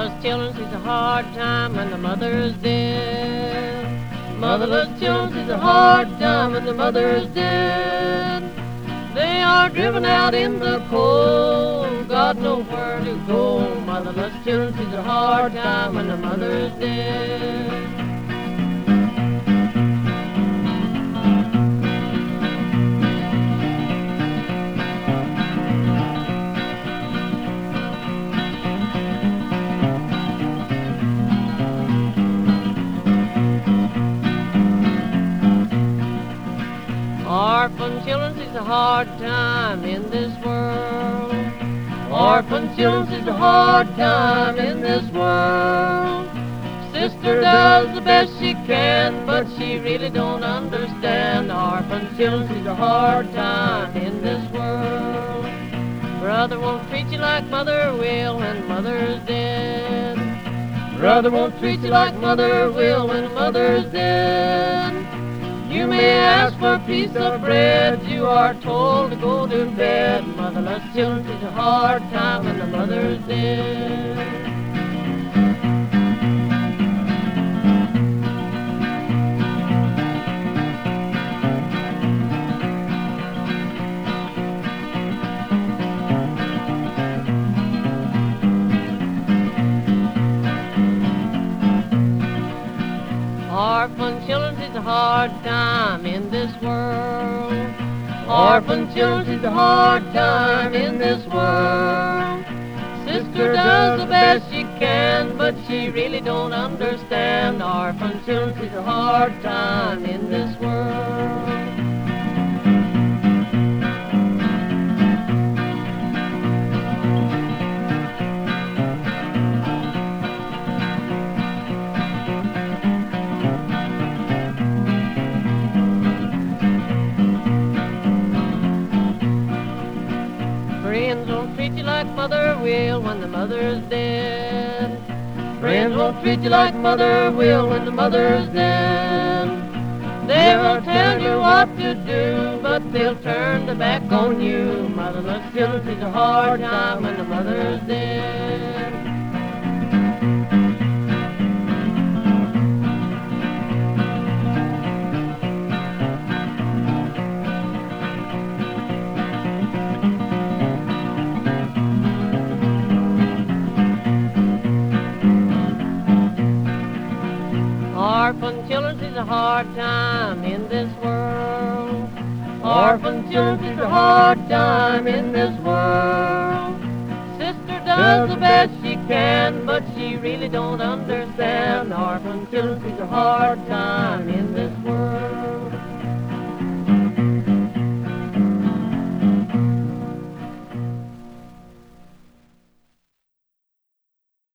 Motherless children sees a hard time when the mother is dead. Motherless children sees a hard time when the mother is dead. They are driven out in the cold, God knows where to go. Motherless children sees a hard time when the mother is dead. Orphan children sees a hard time in this world. Orphan children sees a hard time in this world. Sister does the best she can, but she really don't understand. Orphan children sees a hard time in this world. Brother won't treat you like mother will when mother's dead. Brother won't treat you like mother will when mother's dead. You may ask for a piece of bread, you are told to go to bed. Motherless children sees a hard time when the mother's dead. Orphan children sees a hard time in this world. Orphan children sees a hard time in this world. Sister does the best she can, but she really don't understand. Orphan children sees a hard time in this world. Friends won't treat you like mother will when the mother's dead. Friends won't treat you like mother will when the mother's dead. They will tell you what to do, but they'll turn their back on you. Motherless children sees a hard time when the mother's dead. Orphan children sees a hard time in this world. Orphan children sees a hard time in this world. Sister does the best she can, but she really don't understand. Orphan children sees a hard time in this world.